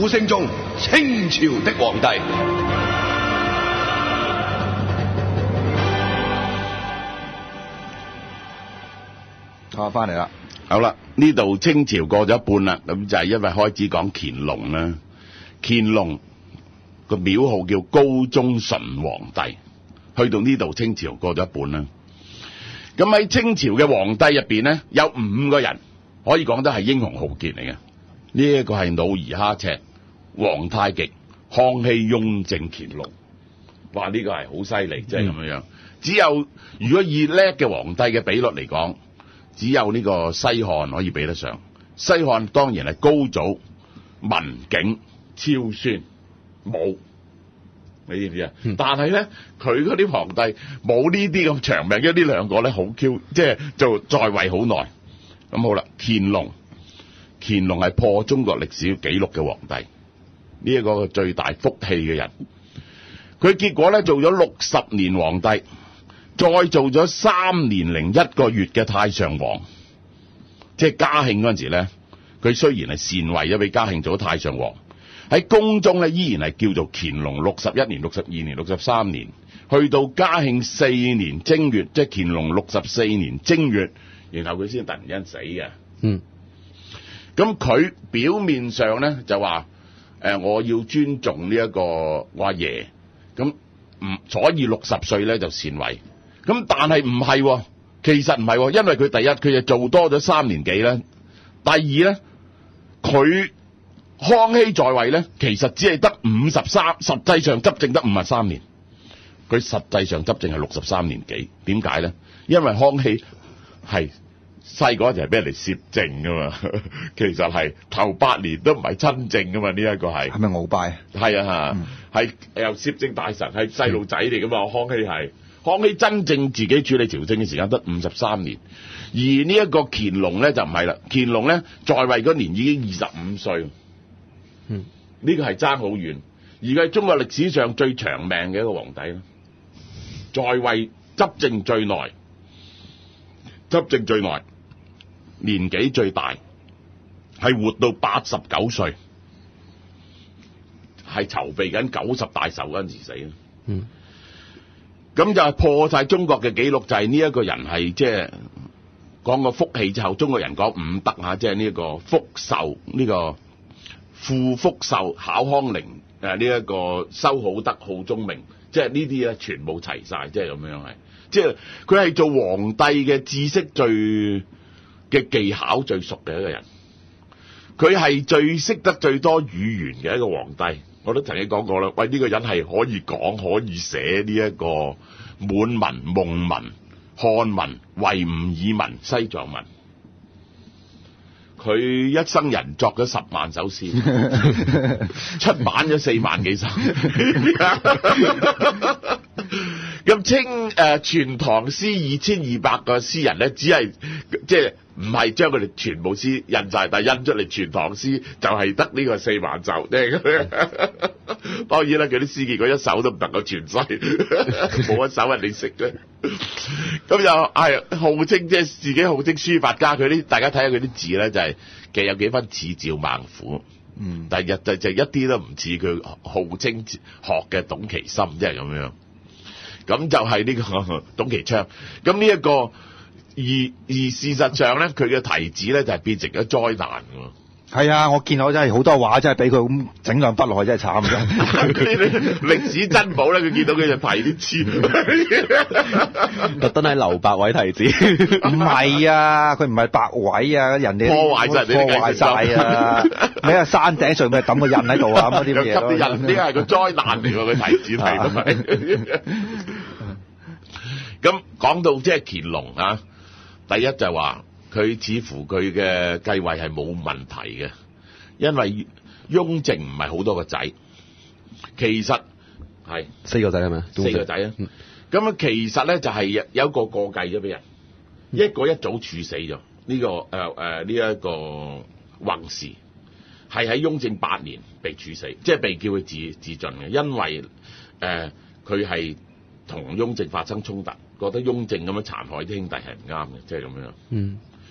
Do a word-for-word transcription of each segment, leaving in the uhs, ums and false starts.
呼聲中，清朝的皇帝。 啊，翻嚟啦， 好啦，呢度清朝過咗一半啦，咁就係因為開始講乾隆啦。乾隆個廟號叫高宗純皇帝，去到呢度清朝過咗一半啦。咁喺清朝嘅皇帝入邊呢，有五個人可以講得係英雄豪傑嚟嘅。呢一個係努爾哈赤、皇太極、康熙、雍正、乾隆。哇！呢、這個係好犀利，即係咁樣樣。嗯、只有如果以叻嘅皇帝嘅比率嚟講，只有呢個西漢可以比得上。西漢當然係高祖、文景、超孫、武，你知唔知啊？嗯、但係咧，佢嗰啲皇帝冇呢啲咁長命，因為呢兩個咧好 Q， 即係就在位好耐。咁好啦，乾隆，乾隆係破中國歷史紀錄嘅皇帝，呢、這、一個最大福氣嘅人。佢結果咧做咗六十年皇帝，再做咗三年零一個月嘅太上皇。即係嘉慶嗰陣時咧，佢雖然係禪位咗俾嘉慶做咗太上皇，喺宮中咧依然係叫做乾隆六十一年、六十二年、六十三年，去到嘉慶四年正月，即係乾隆六十四年正月，然後佢先突然間死嘅。 嗯， 咁佢表面上咧就話誒、呃，我要尊重呢一個我阿爺，咁唔所以六十歲咧就禪位。咁但係唔係，其實唔係，因為佢第一佢就做多咗三年幾啦，第二咧佢康熙在位咧，其實只係得五十三，實際上執政得五十三年，佢實際上執政係六十三年幾。點解咧？因為康熙係細個就係俾人哋攝政噶嘛，其實係頭八年都唔係親政噶嘛，呢、這、一個係係咪鰲拜？ 係啊嚇，係、嗯、又攝政大臣，係細路仔嚟噶嘛，康熙係。康熙真正自己處理朝政嘅時間得五十三年，而呢一個乾隆咧就唔係啦。乾隆咧在位嗰年已經二十五歲，嗯，呢個係爭好遠，而佢係中國歷史上最長命嘅一個皇帝啦，在位執政最耐，執政最耐，年紀最大，係活到八十九歲，係籌備緊九十大壽嗰陣時死啦，嗯。咁就係破晒中國嘅紀錄，就係呢一個人係即係講個福氣之後，中國人講五德啊，即係呢一個福壽，呢、這個富福壽、巧康寧誒，呢一個修好德、好聰明，即係呢啲咧全部齊晒，即係咁樣係，即係佢係做皇帝嘅知識最嘅技巧最熟嘅一個人，佢係最識得最多語言嘅一個皇帝。我都曾經講過啦，喂，呢、這個人係可以講可以寫呢一個滿文、蒙文、漢文、維吾爾文、西藏文，佢一生人作咗十萬首詩，出版咗四萬幾首。咁清誒全唐詩二千二百個詩人咧，只係即係唔係將佢哋全部詩印晒，但係印出嚟全唐詩就係得呢個四萬首。當然啦，佢啲詩結果一首都唔能夠傳世，冇一首人哋識嘅。咁又係號稱即係自己號稱書法家，佢啲大家睇下佢啲字咧，就係、是、其實有幾分似趙孟頫，嗯，但係就就一啲都唔似佢號稱學嘅董其森，即係咁樣。咁就係呢個董其昌。咁呢一個而而事實上咧，佢嘅題字咧就係變成咗災難㗎。 係啊，我見到真係好多畫，真係俾佢咁整兩筆落去，真係慘㗎。 歷史珍寶咧，佢見到佢就提啲字， 特登喺留白位題字。 唔係啊，佢唔係白位啊，人哋破壞晒， 破壞晒啊！咩啊，山頂上面抌個印喺度啊，咁啲嘢咯。 啲印呢係個災難嚟喎，佢題字題都係。咁講到即係乾隆啊，第一就話。佢似乎佢嘅繼位係冇問題嘅，因為雍正唔係好多個仔，其實係四個仔係咪？ 四個仔啊！咁啊，其實咧就係有一個過繼咗俾人，嗯、一個一早處死咗。呢、這個誒誒呢一個宏時係喺雍正八年被處死，即係被叫佢自自盡嘅，因為誒佢係同雍正發生衝突，覺得雍正咁樣殘害啲兄弟係唔啱嘅，即係咁樣。嗯。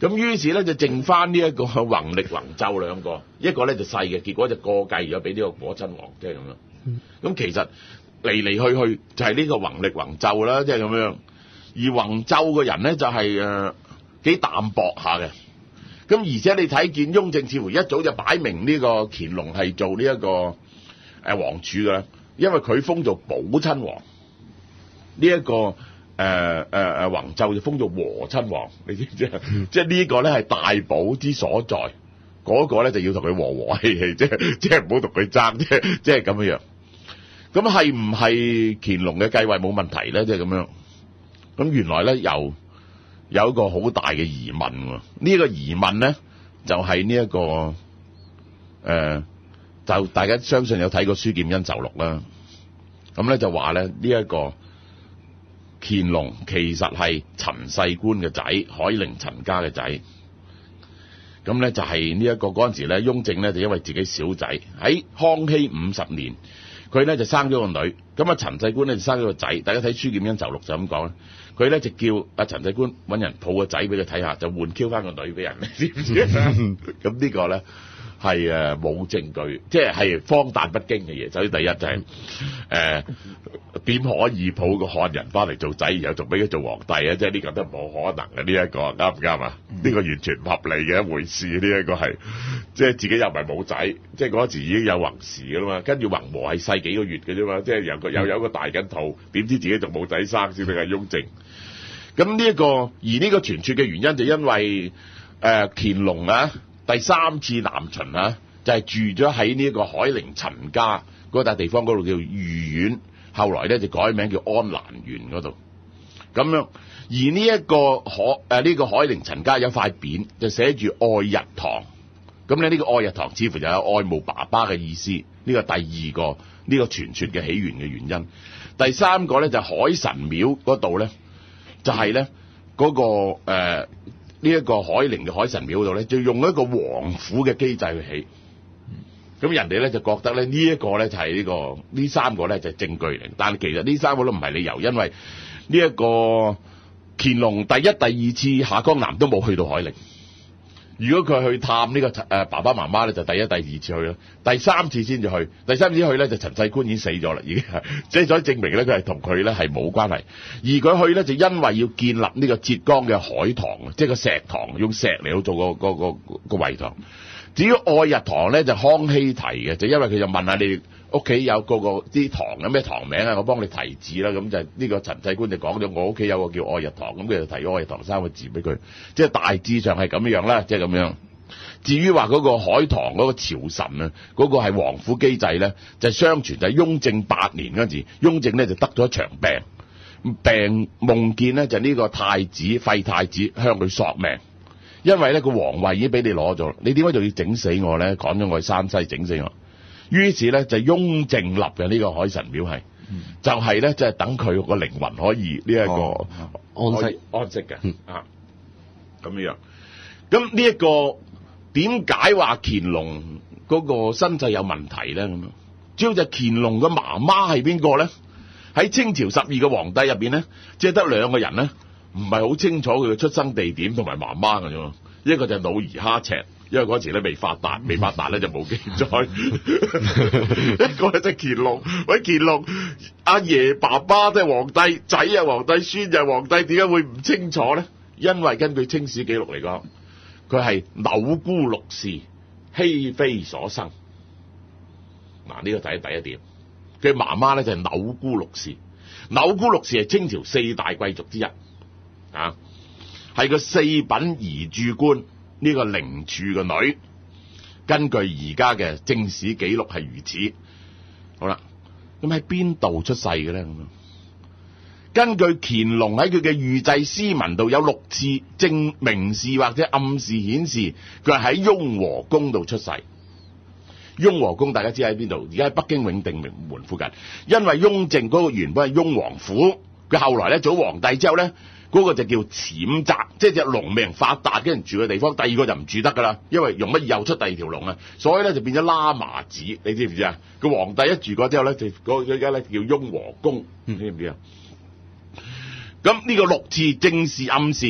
咁於是咧就剩翻呢一個弘曆弘咒兩個，一個咧就細嘅，結果就過繼咗俾呢個果親王，即係咁樣。咁其實嚟嚟去去就係呢個弘曆弘咒啦，即係咁樣。而弘咒嘅人咧就係誒幾淡薄下嘅。咁而且你睇見雍正似乎一早就擺明呢個乾隆係做呢一個誒皇儲嘅啦，因為佢封做寶親王，呢、這、一個誒誒誒弘咒就封做和親王，你知唔知啊？嗯、即係呢個咧係大寶之所在，嗰、那個咧就要同佢和和氣氣，即係即係唔好同佢爭，即係即係咁樣樣。咁係唔係乾隆嘅繼位冇問題咧？即係咁樣。咁原來咧又有一個好大嘅疑問喎。呢、這個疑問咧就係呢一個誒、呃，就大家相信有睇過《書劍恩仇錄》啦。咁咧就話咧呢一、這個乾隆其實係陳世官嘅仔，海寧陳家嘅仔。咁咧就係呢一個嗰陣時咧，雍正咧就因為自己小仔喺康熙五十年，佢咧就生咗個女。咁啊陳世官咧就生咗個仔。大家睇《書劍恩仇錄》就咁講啦。佢咧就叫阿陳世官揾人抱個仔俾佢睇下，就換 Q 翻個女俾人，你知唔知？咁呢個咧係誒冇證據，即係係荒誕不經嘅嘢。首先第一就係誒點可以抱個漢人翻嚟做仔，然後仲俾佢做皇帝啊？即係呢個都冇可能嘅，呢、這、一個啱唔啱啊？呢、這個完全唔合理嘅一回事。呢、這、一個係即係自己又唔係冇仔，即係嗰時已經有宏時㗎啦嘛。跟住弘和係細幾個月嘅啫嘛，即係有個又有個大緊肚，點知自己仲冇仔生先俾阿雍正。咁呢一個而呢個傳說嘅原因就因為誒、呃、乾隆啊第三次南巡啊，就係、是、住咗喺呢一個海寧陳家嗰笪地方，嗰度叫御苑，後來咧就改名叫安蘭園嗰度。咁樣而呢一個海誒呢、呃這個海寧陳家有塊匾就寫住愛日堂。咁咧呢個愛日堂似乎就有愛慕爸爸嘅意思。呢、這個第二個呢、這個傳說嘅起源嘅原因。第三個咧就係、海神廟嗰度咧。就係咧嗰個誒呢一個海寧嘅海神廟度咧，就用一個王府嘅機制去起。咁人哋咧就覺得咧呢一個咧就係呢個呢三個咧就係證據嚟，但係其實呢三個都唔係理由，因為呢一個乾隆第一、第二次下江南都冇去到海寧。如果佢去探呢個誒爸爸媽媽咧，就第一、第二次去啦，第三次先至去。第三次去咧就陳世官已經死咗啦，已經係即係所以證明咧佢係同佢咧係冇關係。而佢去咧就因為要建立呢個浙江嘅海棠，即係個石塘，用石嚟去做個個個個圍塘。至於愛日堂咧就康熙提嘅，就因為佢就問下你屋企有個個啲堂有咩堂名啊，我幫你題字啦。咁就呢個陳世官就講咗我屋企有個叫愛日堂，咁佢就提咗愛日堂三個字俾佢，即係大致上係咁樣啦，即係咁樣。至於話嗰個海棠嗰個朝臣啊，嗰、嗰個係皇府機制咧，就係、相傳就係雍正八年嗰陣時，雍正咧就得咗一場病，病夢見咧就呢個太子廢太子向佢索命。因為咧個皇位已經俾你攞咗，你點解仲要整死我咧？趕咗我去山西整死我。於是咧就雍正立嘅呢個海神廟係，嗯、就係咧即係等佢個靈魂可以呢一個安息安息嘅、嗯、啊咁樣。咁呢一個點解話乾隆嗰個身世有問題咧？咁樣主要就係乾隆嘅媽媽係邊個咧？喺清朝十二個皇帝入邊咧，即係得兩個人咧。唔係好清楚佢嘅出生地點同埋媽媽嘅啫嘛，一個就係努兒哈赤，因為嗰時咧未發達，未發達咧就冇記載。一個咧就係乾隆，喂乾隆阿爺爸爸即係皇帝，仔啊皇帝，孫就係皇帝，點解會唔清楚咧？因為根據清史記錄嚟講，佢係扭姑六氏，熹妃所生。嗱，呢個第一第一點，佢媽媽咧就係扭姑六氏，扭姑六氏係清朝四大貴族之一。啊，係個四品儀駐官呢個寧處嘅女，根據而家嘅正史記錄係如此。好啦，咁喺邊度出世嘅咧？咁根據乾隆喺佢嘅御製詩文度有六次正明示或者暗示顯示，佢係喺雍和宮度出世。雍和宮大家知喺邊度？而家喺北京永定門附近。因為雍正嗰個原本係雍王府，佢後來咧做皇帝之後咧。嗰個就叫潛澤，即係隻龍命發達嘅人住嘅地方。第二個就唔住得噶啦，因為容乜又出第二條龍啊，所以咧就變咗喇嘛寺。你知唔知啊？個皇帝一住過之後咧，就嗰而家咧叫雍和宮，知唔知啊？咁呢個六次正示暗示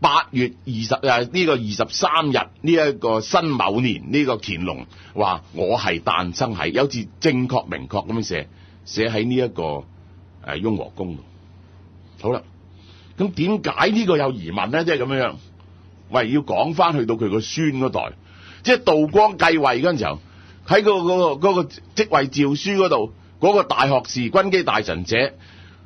八月二十誒呢個二十三日呢一個辛卯年呢個乾隆話我係誕生喺，有字正確明確咁樣寫寫喺呢一個誒、呃、雍和宮度。好啦，咁點解呢個有疑問咧？即係咁樣樣，喂，要講翻去到佢個孫嗰代，即係道光繼位嗰陣時候，喺、嗰個嗰、嗰個嗰、嗰個職位詔書嗰度，嗰、嗰個大學士軍機大臣寫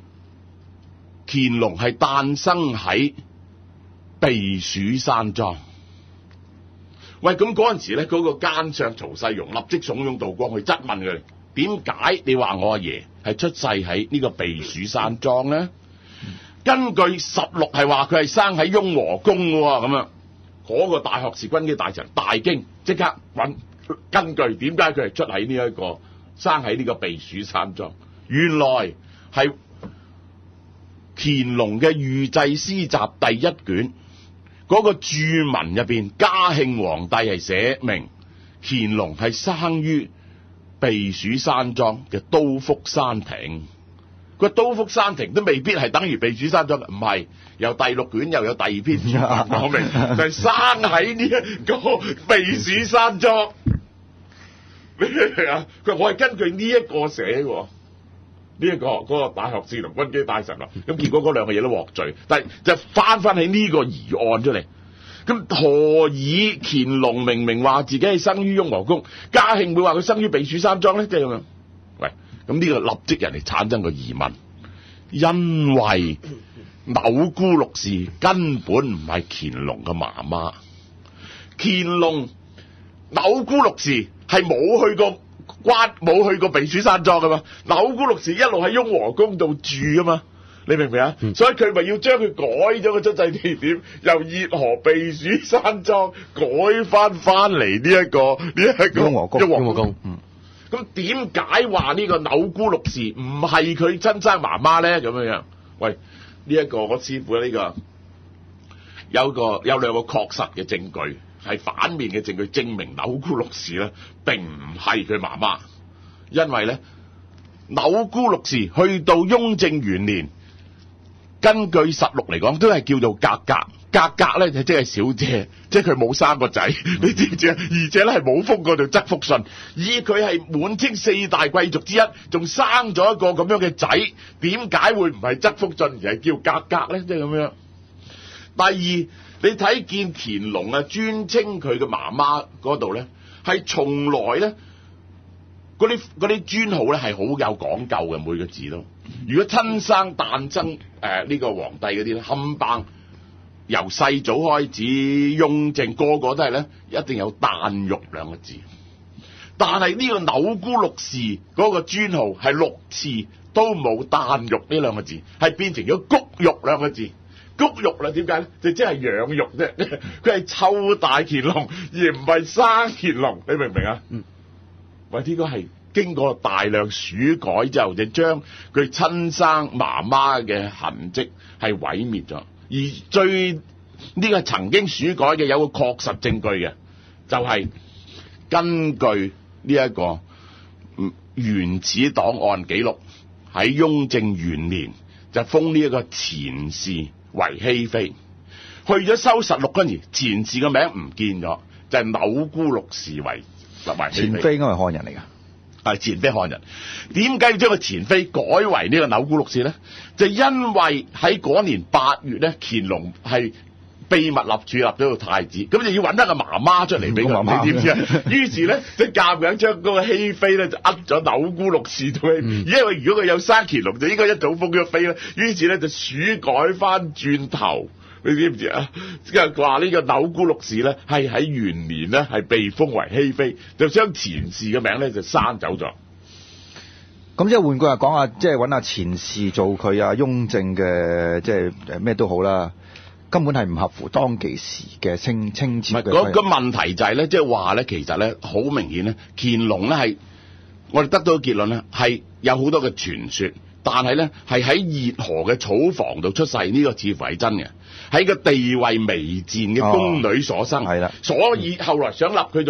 乾隆係誕生喺避暑山莊。喂，咁嗰陣時咧，嗰、嗰個奸相曹世容立即慫恿道光去質問佢：點解你話我阿爺係出世喺呢個避暑山莊咧？根據實錄係話佢係生喺雍和宮嘅喎，咁樣嗰個大學士軍機大臣大驚，即刻揾根據點解佢係出喺呢一個生喺呢個避暑山莊？原來係乾隆嘅《御製詩集》第一卷嗰個注文入邊，嘉慶皇帝係寫明乾隆係生於避暑山莊嘅都福山亭。個都福山亭都未必係等於避暑山莊，唔係，由第六卷又有第二篇講明，就係生喺呢一個避暑山莊。你明唔明啊？佢話我係根據呢一個寫嘅，呢、這、一個嗰、那個大學士同軍機大臣啦。咁結果嗰兩個嘢都獲罪，但係就翻翻起呢個疑案出嚟。咁何以乾隆明明話自己係生於雍和宮，嘉慶會話佢生於避暑山莊咧？即係咁樣。喂。咁呢個立即人哋產生個疑問，因為扭姑六氏根本唔係乾隆嘅媽媽，乾隆扭姑六氏係冇去過關，冇去過避暑山莊噶嘛，扭姑六氏一路喺雍和宮度住啊嘛，你明唔明啊？嗯、所以佢咪要將佢改咗個出世地點，由熱河避暑山莊改翻翻嚟呢一個呢一、這個雍和宮， 雍和宮。 嗯。 咁點解話呢個扭姑六氏唔係佢親生媽媽咧？咁樣樣，喂，呢、這、一個我師傅呢、這個有個有兩個確實嘅證據，係反面嘅證據，證明扭姑六氏咧並唔係佢媽媽，因為咧扭姑六氏去到雍正元年，根據實錄嚟講，都係叫做格格。格格咧就即係小姐，即係佢冇生個仔，你知唔知啊？而且咧係冇封過條側福信，以佢係滿清四大貴族之一，仲生咗一個咁樣嘅仔，點解會唔係側福信而係叫格格咧？即係咁樣。第二，你睇見乾隆啊，尊稱佢嘅媽媽嗰度咧，係從來咧嗰啲嗰啲尊號咧係好有講究嘅，每個字都。如果親生誕生誒呢、呃這個皇帝嗰啲咧，冚棒。由世祖開始，雍正個個都係咧，一定有誕玉兩個字。但係呢個扭姑六氏嗰個尊號係六次都冇誕玉呢兩個字，係變成咗谷玉兩個字。谷玉啦，點解咧？就即係養育啫，佢係湊大乾隆，而唔係生乾隆。你明唔明啊？嗯。喂，呢個係經過大量鼠改之後，就將佢親生媽媽嘅痕跡係毀滅咗。而最呢、這個曾經鼠改嘅有個確實證據嘅，就係、是、根據呢一個原始檔案記錄，喺雍正元年就封呢一個錢氏為熹妃。去咗收實錄嗰陣時，錢氏嘅名唔見咗，就係、是、扭姑六氏為為熹妃。 錢妃應該係漢人嚟㗎。 係錢妃漢人，點解要將個錢妃改為呢個扭姑六氏咧？就因為喺嗰年八月咧，乾隆係秘密立儲立咗個太子，咁就要揾一個媽媽出嚟俾佢，你點知啊？於是咧，就夾硬將嗰個熹妃咧就呃咗扭姑六氏到去，嗯、因為如果佢有生乾隆，就應該一早封咗妃啦。於是咧就鼠改翻轉頭。你知唔知啊？即係話呢個扭姑六氏咧，係喺元年咧係被封為熹妃，就將錢氏嘅名咧就刪走咗。 咁即係換句話講啊，即係揾阿錢氏做佢啊雍正嘅，即係誒咩都好啦，根本係唔合乎當其時嘅清清朝嘅。唔係嗰個問題就係咧，即係話咧，其實咧好明顯咧，乾隆咧係我哋得到嘅結論咧係有好多嘅傳說，但係咧係喺熱河嘅草房度出世，呢、這個似乎係真嘅。喺個地位微賤嘅宮女所生，係啦、哦，所以後來想立佢做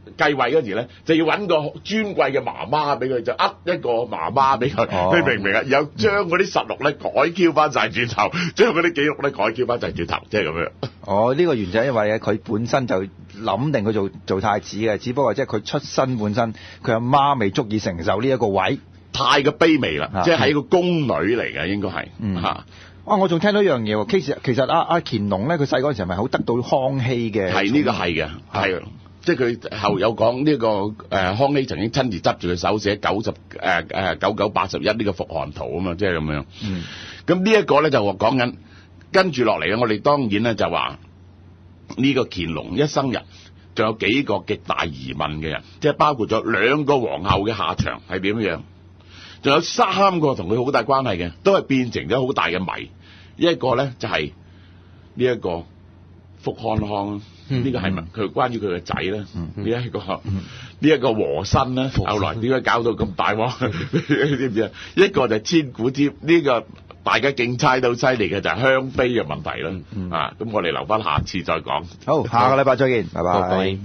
繼位嗰時咧，就要揾個尊貴嘅媽媽俾佢，就呃一個媽媽俾佢， 哦、 你明唔明啊？然後將嗰啲實錄咧改 Q 翻晒轉頭，將嗰啲記錄咧改 Q 翻晒轉頭，即係咁樣。 哦，呢、這個原則因為咧，佢本身就諗定佢做做太子嘅，只不過即係佢出身本身，佢阿媽未足以承受呢一個位， 太過卑微啦， 啊、 即係係一個宮女嚟嘅，應該係嚇。 嗯啊啊！我仲聽到一樣嘢喎，其實其實阿阿乾隆咧，佢細嗰陣時係咪好得到康熙嘅？ 係呢、這個係嘅，係、啊，即係佢後有講呢、這個誒、呃、康熙曾經親自執住佢手寫九十誒誒九九八十一呢個復漢圖啊嘛，即係咁樣。嗯。咁呢一個咧就話講緊跟住落嚟咧，我哋當然咧就話呢個乾隆一生人仲有幾個極大疑問嘅人，即係包括咗兩個皇后嘅下場係點樣，仲有三個同佢好大關係嘅，都係變成咗好大嘅謎。一個咧就係呢一個福康康，呢、嗯這個係咪佢關於佢嘅仔咧？呢、嗯、一、這個呢一、這個和珅咧，後來點解搞到咁大鑊？你知唔知啊？一個就係千古之呢、這個大家競猜到犀利嘅就係香妃嘅問題啦、嗯。啊，咁我哋留翻下次再講。 好，下個禮拜再見，拜拜。拜拜。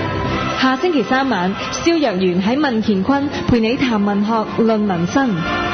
下星期三晚，蕭若元喺民乾坤陪你談文學論民生。